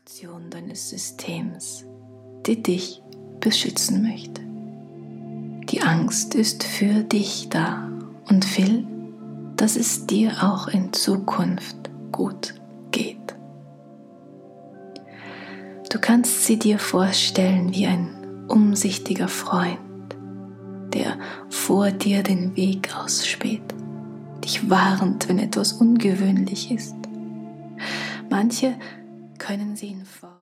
Reaktion deines Systems, die dich beschützen möchte. Die Angst ist für dich da und will, dass es dir auch in Zukunft gut geht. Du kannst sie dir vorstellen wie ein umsichtiger Freund, der vor dir den Weg ausspäht, dich warnt, wenn etwas ungewöhnlich ist. Manche können sie in Form